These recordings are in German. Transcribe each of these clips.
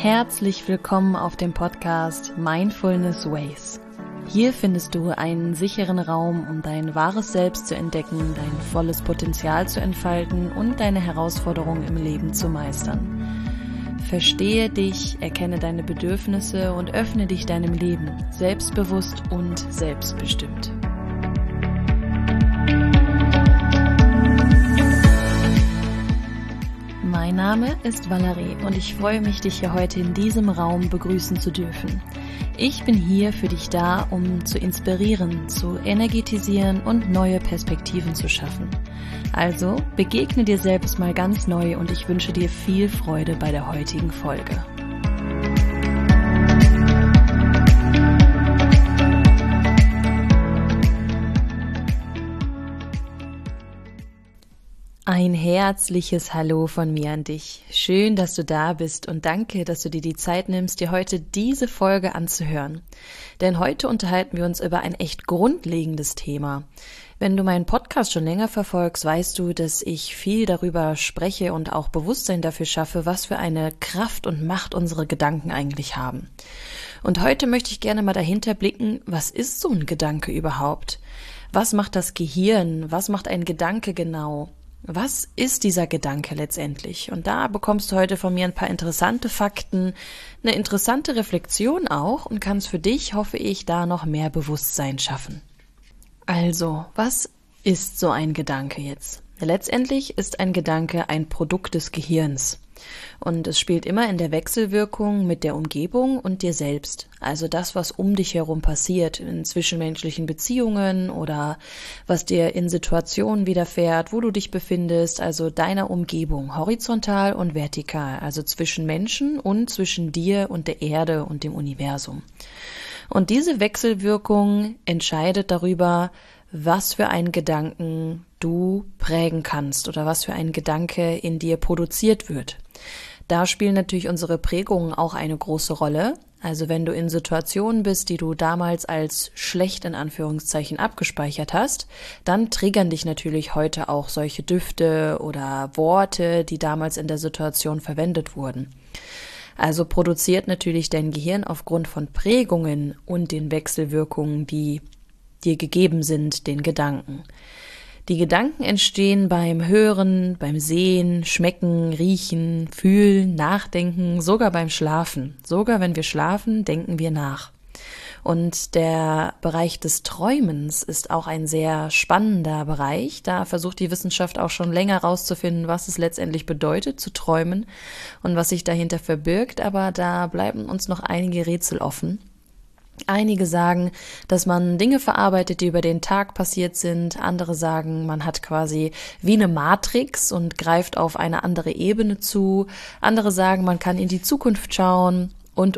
Herzlich willkommen auf dem Podcast Mindfulness Ways. Hier findest du einen sicheren Raum, um dein wahres Selbst zu entdecken, dein volles Potenzial zu entfalten und deine Herausforderungen im Leben zu meistern. Verstehe dich, erkenne deine Bedürfnisse und öffne dich deinem Leben, selbstbewusst und selbstbestimmt. Mein Name ist Valerie und ich freue mich, dich hier heute in diesem Raum begrüßen zu dürfen. Ich bin hier für dich da, um zu inspirieren, zu energetisieren und neue Perspektiven zu schaffen. Also begegne dir selbst mal ganz neu und ich wünsche dir viel Freude bei der heutigen Folge. Ein herzliches Hallo von mir an dich. Schön, dass du da bist und danke, dass du dir die Zeit nimmst, dir heute diese Folge anzuhören. Denn heute unterhalten wir uns über ein echt grundlegendes Thema. Wenn du meinen Podcast schon länger verfolgst, weißt du, dass ich viel darüber spreche und auch Bewusstsein dafür schaffe, was für eine Kraft und Macht unsere Gedanken eigentlich haben. Und heute möchte ich gerne mal dahinter blicken, was ist so ein Gedanke überhaupt? Was macht das Gehirn? Was macht ein Gedanke genau? Was ist dieser Gedanke letztendlich? Und da bekommst du heute von mir ein paar interessante Fakten, eine interessante Reflexion auch und kannst für dich, hoffe ich, da noch mehr Bewusstsein schaffen. Also, was ist so ein Gedanke jetzt? Letztendlich ist ein Gedanke ein Produkt des Gehirns. Und es spielt immer in der Wechselwirkung mit der Umgebung und dir selbst. Also das, was um dich herum passiert, in zwischenmenschlichen Beziehungen oder was dir in Situationen widerfährt, wo du dich befindest, also deiner Umgebung, horizontal und vertikal, also zwischen Menschen und zwischen dir und der Erde und dem Universum. Und diese Wechselwirkung entscheidet darüber, was für einen Gedanken du prägen kannst oder was für ein Gedanke in dir produziert wird. Da spielen natürlich unsere Prägungen auch eine große Rolle. Also wenn du in Situationen bist, die du damals als schlecht in Anführungszeichen abgespeichert hast, dann triggern dich natürlich heute auch solche Düfte oder Worte, die damals in der Situation verwendet wurden. Also produziert natürlich dein Gehirn aufgrund von Prägungen und den Wechselwirkungen, die dir gegeben sind, den Gedanken. Die Gedanken entstehen beim Hören, beim Sehen, Schmecken, Riechen, Fühlen, Nachdenken, sogar beim Schlafen. Sogar wenn wir schlafen, denken wir nach. Und der Bereich des Träumens ist auch ein sehr spannender Bereich. Da versucht die Wissenschaft auch schon länger herauszufinden, was es letztendlich bedeutet, zu träumen und was sich dahinter verbirgt. Aber da bleiben uns noch einige Rätsel offen. Einige sagen, dass man Dinge verarbeitet, die über den Tag passiert sind. Andere sagen, man hat quasi wie eine Matrix und greift auf eine andere Ebene zu. Andere sagen, man kann in die Zukunft schauen und.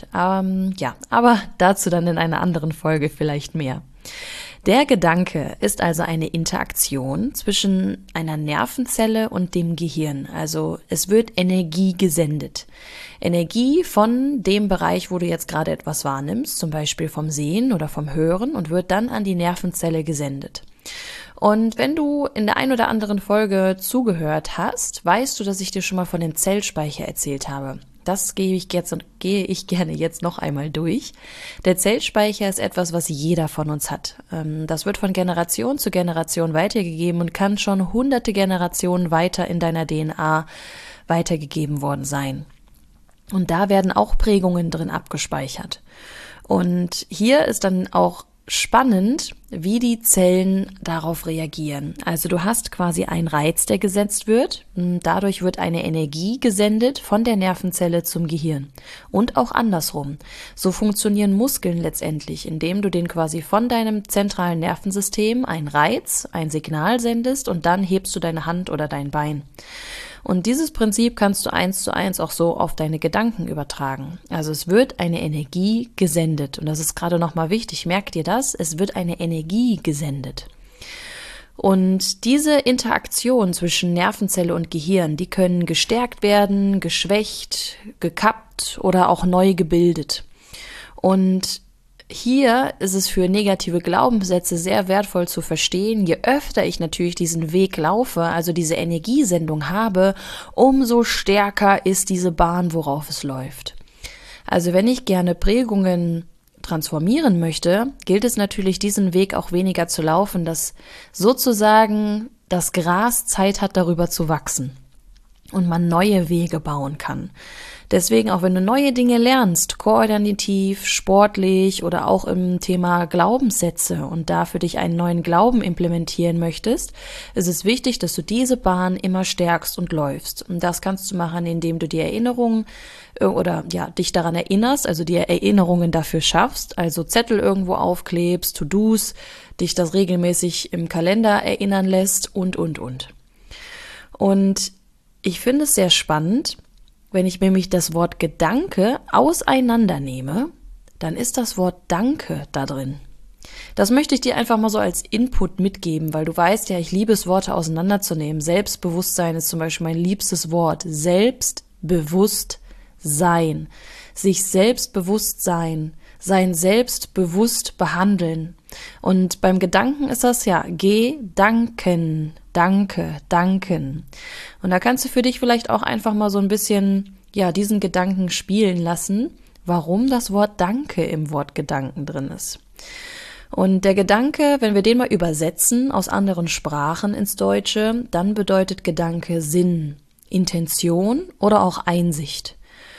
Aber dazu dann in einer anderen Folge vielleicht mehr. Der Gedanke ist also eine Interaktion zwischen einer Nervenzelle und dem Gehirn. Also es wird Energie gesendet. Energie von dem Bereich, wo du jetzt gerade etwas wahrnimmst, zum Beispiel vom Sehen oder vom Hören und wird dann an die Nervenzelle gesendet. Und wenn du in der ein oder anderen Folge zugehört hast, weißt du, dass ich dir schon mal von dem Zellspeicher erzählt habe. Das gehe ich gerne jetzt noch einmal durch. Der Zellspeicher ist etwas, was jeder von uns hat. Das wird von Generation zu Generation weitergegeben und kann schon hunderte Generationen weiter in deiner DNA weitergegeben worden sein. Und da werden auch Prägungen drin abgespeichert. Und hier ist dann auch spannend, wie die Zellen darauf reagieren. Also du hast quasi einen Reiz, der gesetzt wird. Dadurch wird eine Energie gesendet von der Nervenzelle zum Gehirn. Und auch andersrum. So funktionieren Muskeln letztendlich, indem du den quasi von deinem zentralen Nervensystem einen Reiz, ein Signal sendest und dann hebst du deine Hand oder dein Bein. Und dieses Prinzip kannst du 1:1 auch so auf deine Gedanken übertragen. Also es wird eine Energie gesendet. Und das ist gerade nochmal wichtig, merk dir das, es wird eine Energie gesendet. Und diese Interaktion zwischen Nervenzelle und Gehirn, die können gestärkt werden, geschwächt, gekappt oder auch neu gebildet. Und hier ist es für negative Glaubenssätze sehr wertvoll zu verstehen, je öfter ich natürlich diesen Weg laufe, also diese Energiesendung habe, umso stärker ist diese Bahn, worauf es läuft. Also wenn ich gerne Prägungen transformieren möchte, gilt es natürlich, diesen Weg auch weniger zu laufen, dass sozusagen das Gras Zeit hat, darüber zu wachsen und man neue Wege bauen kann. Deswegen, auch wenn du neue Dinge lernst, koordinativ, sportlich oder auch im Thema Glaubenssätze und da für dich einen neuen Glauben implementieren möchtest, ist es wichtig, dass du diese Bahn immer stärkst und läufst. Und das kannst du machen, indem du die Erinnerungen dich daran erinnerst, also dir Erinnerungen dafür schaffst, also Zettel irgendwo aufklebst, To-Dos, dich das regelmäßig im Kalender erinnern lässt und. Und ich finde es sehr spannend, wenn ich nämlich das Wort Gedanke auseinandernehme, dann ist das Wort Danke da drin. Das möchte ich dir einfach mal so als Input mitgeben, weil du weißt ja, ich liebe es, Worte auseinanderzunehmen. Selbstbewusstsein ist zum Beispiel mein liebstes Wort. Selbstbewusstsein. Sich selbstbewusst sein selbstbewusst behandeln. Und beim Gedanken ist das ja Gedanken, danken. Und da kannst du für dich vielleicht auch einfach mal so ein bisschen, diesen Gedanken spielen lassen, warum das Wort Danke im Wort Gedanken drin ist. Und der Gedanke, wenn wir den mal übersetzen aus anderen Sprachen ins Deutsche, dann bedeutet Gedanke Sinn, Intention oder auch Einsicht.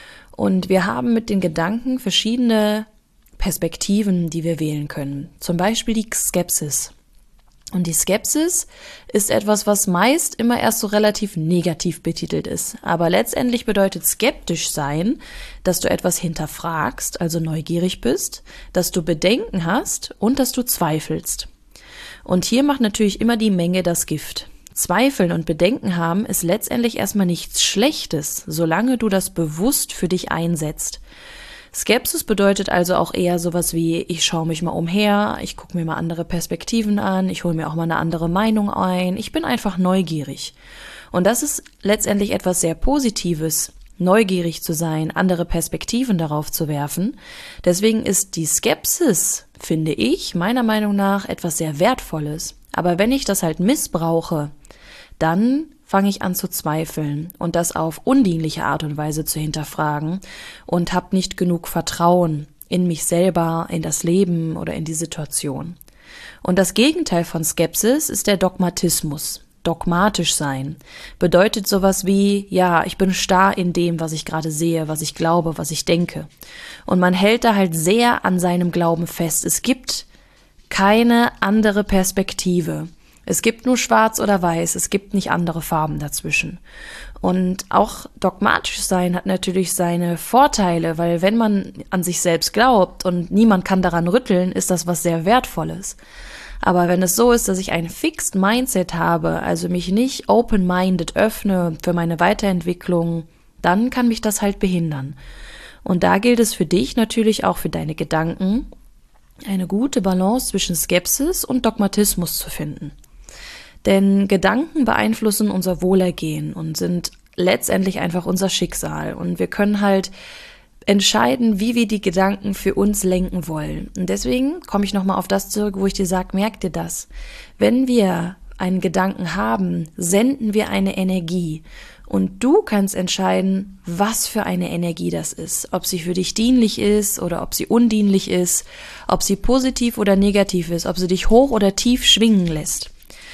Und wir haben mit den Gedanken verschiedene Perspektiven, die wir wählen können. Zum Beispiel die Skepsis. Und die Skepsis ist etwas, was meist immer erst so relativ negativ betitelt ist. Aber letztendlich bedeutet skeptisch sein, dass du etwas hinterfragst, also neugierig bist, dass du Bedenken hast und dass du zweifelst. Und hier macht natürlich immer die Menge das Gift. Zweifeln und Bedenken haben ist letztendlich erstmal nichts Schlechtes, solange du das bewusst für dich einsetzt. Skepsis bedeutet also auch eher sowas wie, ich schaue mich mal umher, ich gucke mir mal andere Perspektiven an, ich hole mir auch mal eine andere Meinung ein, ich bin einfach neugierig. Und das ist letztendlich etwas sehr Positives, neugierig zu sein, andere Perspektiven darauf zu werfen. Deswegen ist die Skepsis, finde ich, meiner Meinung nach etwas sehr Wertvolles. Aber wenn ich das halt missbrauche, dann fange ich an zu zweifeln und das auf undienliche Art und Weise zu hinterfragen und habe nicht genug Vertrauen in mich selber, in das Leben oder in die Situation. Und das Gegenteil von Skepsis ist der Dogmatismus. Dogmatisch sein bedeutet sowas wie, ich bin starr in dem, was ich gerade sehe, was ich glaube, was ich denke. Und man hält da halt sehr an seinem Glauben fest. Es gibt keine andere Perspektive. Es gibt nur schwarz oder weiß, es gibt nicht andere Farben dazwischen. Und auch dogmatisch sein hat natürlich seine Vorteile, weil wenn man an sich selbst glaubt und niemand kann daran rütteln, ist das was sehr Wertvolles. Aber wenn es so ist, dass ich ein Fixed Mindset habe, also mich nicht open-minded öffne für meine Weiterentwicklung, dann kann mich das halt behindern. Und da gilt es für dich natürlich auch für deine Gedanken, eine gute Balance zwischen Skepsis und Dogmatismus zu finden. Denn Gedanken beeinflussen unser Wohlergehen und sind letztendlich einfach unser Schicksal. Und wir können halt entscheiden, wie wir die Gedanken für uns lenken wollen. Und deswegen komme ich nochmal auf das zurück, wo ich dir sage, merk dir das. Wenn wir einen Gedanken haben, senden wir eine Energie. Und du kannst entscheiden, was für eine Energie das ist. Ob sie für dich dienlich ist oder ob sie undienlich ist, ob sie positiv oder negativ ist, ob sie dich hoch oder tief schwingen lässt.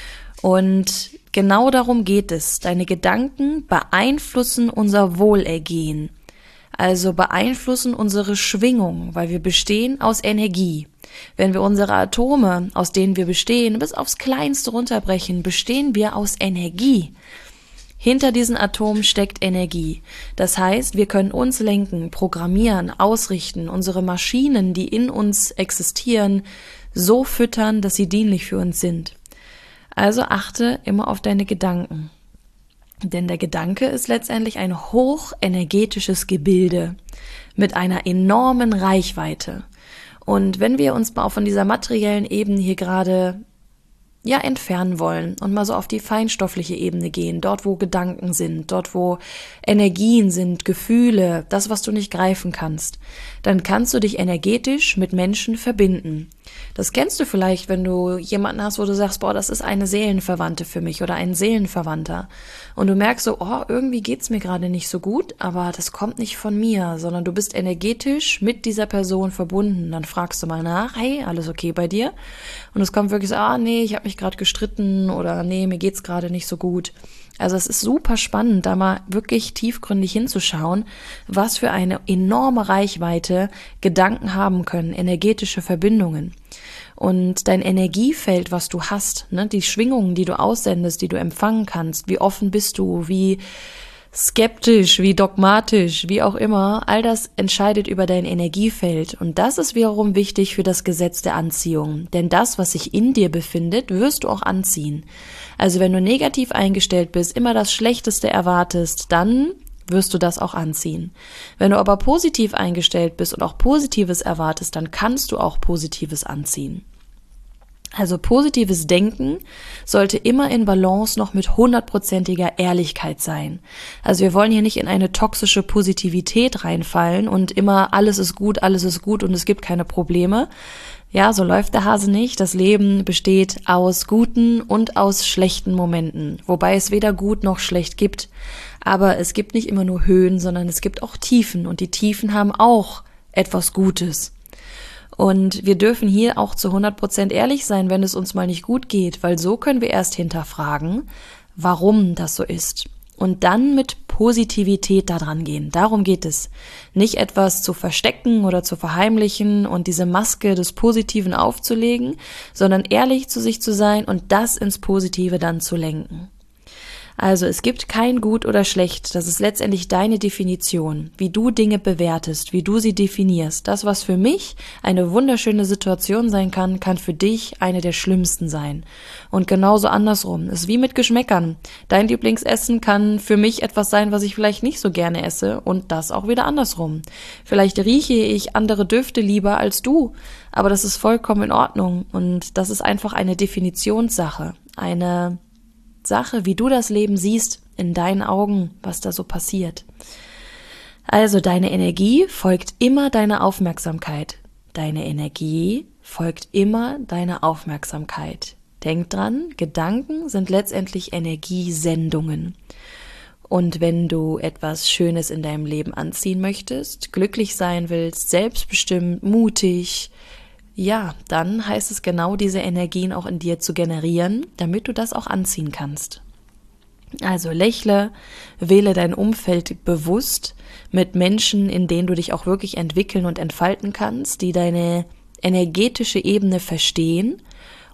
Und genau darum geht es. Deine Gedanken beeinflussen unser Wohlergehen, also beeinflussen unsere Schwingung, weil wir bestehen aus Energie. Wenn wir unsere Atome, aus denen wir bestehen, bis aufs Kleinste runterbrechen, bestehen wir aus Energie. Hinter diesen Atomen steckt Energie. Das heißt, wir können uns lenken, programmieren, ausrichten, unsere Maschinen, die in uns existieren, so füttern, dass sie dienlich für uns sind. Also achte immer auf deine Gedanken. Denn der Gedanke ist letztendlich ein hochenergetisches Gebilde mit einer enormen Reichweite. Und wenn wir uns mal von dieser materiellen Ebene hier gerade entfernen wollen und mal so auf die feinstoffliche Ebene gehen, dort wo Gedanken sind, dort wo Energien sind, Gefühle, das, was du nicht greifen kannst, dann kannst du dich energetisch mit Menschen verbinden. Das kennst du vielleicht, wenn du jemanden hast, wo du sagst, boah, das ist eine Seelenverwandte für mich oder ein Seelenverwandter. Und du merkst so, oh, irgendwie geht's mir gerade nicht so gut, aber das kommt nicht von mir, sondern du bist energetisch mit dieser Person verbunden. Dann fragst du mal nach, hey, alles okay bei dir? Und es kommt wirklich so, nee, ich habe mich gerade gestritten oder nee, mir geht's gerade nicht so gut. Also es ist super spannend, da mal wirklich tiefgründig hinzuschauen, was für eine enorme Reichweite Gedanken haben können, energetische Verbindungen. Und dein Energiefeld, was du hast, ne, die Schwingungen, die du aussendest, die du empfangen kannst, wie offen bist du, wie skeptisch, wie dogmatisch, wie auch immer, all das entscheidet über dein Energiefeld. Und das ist wiederum wichtig für das Gesetz der Anziehung. Denn das, was sich in dir befindet, wirst du auch anziehen. Also wenn du negativ eingestellt bist, immer das Schlechteste erwartest, dann wirst du das auch anziehen. Wenn du aber positiv eingestellt bist und auch Positives erwartest, dann kannst du auch Positives anziehen. Also positives Denken sollte immer in Balance noch mit 100%iger Ehrlichkeit sein. Also wir wollen hier nicht in eine toxische Positivität reinfallen und immer alles ist gut und es gibt keine Probleme. Ja, so läuft der Hase nicht. Das Leben besteht aus guten und aus schlechten Momenten, wobei es weder gut noch schlecht gibt. Aber es gibt nicht immer nur Höhen, sondern es gibt auch Tiefen und die Tiefen haben auch etwas Gutes. Und wir dürfen hier auch zu 100% ehrlich sein, wenn es uns mal nicht gut geht, weil so können wir erst hinterfragen, warum das so ist. Und dann mit Positivität da dran gehen. Darum geht es. Nicht etwas zu verstecken oder zu verheimlichen und diese Maske des Positiven aufzulegen, sondern ehrlich zu sich zu sein und das ins Positive dann zu lenken. Also es gibt kein Gut oder Schlecht, das ist letztendlich deine Definition, wie du Dinge bewertest, wie du sie definierst. Das, was für mich eine wunderschöne Situation sein kann, kann für dich eine der schlimmsten sein. Und genauso andersrum, es ist wie mit Geschmäckern. Dein Lieblingsessen kann für mich etwas sein, was ich vielleicht nicht so gerne esse und das auch wieder andersrum. Vielleicht rieche ich andere Düfte lieber als du, aber das ist vollkommen in Ordnung und das ist einfach eine Definitionssache, eine Sache, wie du das Leben siehst, in deinen Augen, was da so passiert. Also deine Energie folgt immer deiner Aufmerksamkeit. Deine Energie folgt immer deiner Aufmerksamkeit. Denk dran, Gedanken sind letztendlich Energiesendungen. Und wenn du etwas Schönes in deinem Leben anziehen möchtest, glücklich sein willst, selbstbestimmt, mutig, ja, dann heißt es genau diese Energien auch in dir zu generieren, damit du das auch anziehen kannst. Also lächle, wähle dein Umfeld bewusst mit Menschen, in denen du dich auch wirklich entwickeln und entfalten kannst, die deine energetische Ebene verstehen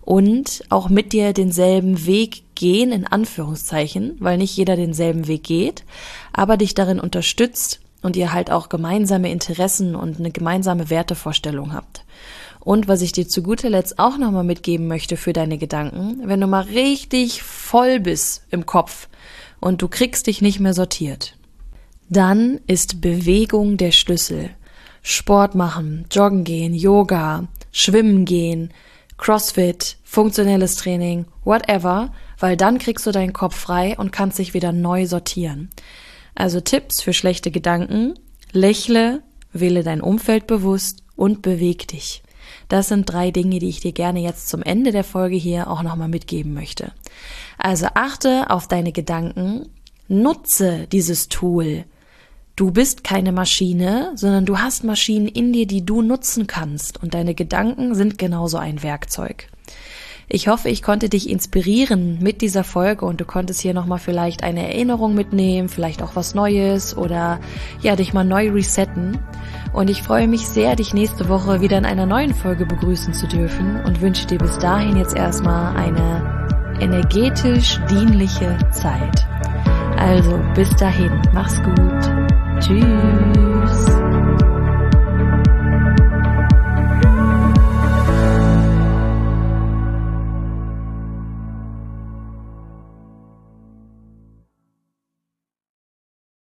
und auch mit dir denselben Weg gehen, in Anführungszeichen, weil nicht jeder denselben Weg geht, aber dich darin unterstützt und ihr halt auch gemeinsame Interessen und eine gemeinsame Wertevorstellung habt. Und was ich dir zu guter Letzt auch nochmal mitgeben möchte für deine Gedanken, wenn du mal richtig voll bist im Kopf und du kriegst dich nicht mehr sortiert, dann ist Bewegung der Schlüssel. Sport machen, joggen gehen, Yoga, schwimmen gehen, Crossfit, funktionelles Training, whatever, weil dann kriegst du deinen Kopf frei und kannst dich wieder neu sortieren. Also Tipps für schlechte Gedanken: lächle, wähle dein Umfeld bewusst und beweg dich. Das sind 3 Dinge, die ich dir gerne jetzt zum Ende der Folge hier auch nochmal mitgeben möchte. Also achte auf deine Gedanken, nutze dieses Tool. Du bist keine Maschine, sondern du hast Maschinen in dir, die du nutzen kannst. Und deine Gedanken sind genauso ein Werkzeug. Ich hoffe, ich konnte dich inspirieren mit dieser Folge und du konntest hier nochmal vielleicht eine Erinnerung mitnehmen, vielleicht auch was Neues oder ja, dich mal neu resetten. Und ich freue mich sehr, dich nächste Woche wieder in einer neuen Folge begrüßen zu dürfen und wünsche dir bis dahin jetzt erstmal eine energetisch dienliche Zeit. Also bis dahin, mach's gut. Tschüss.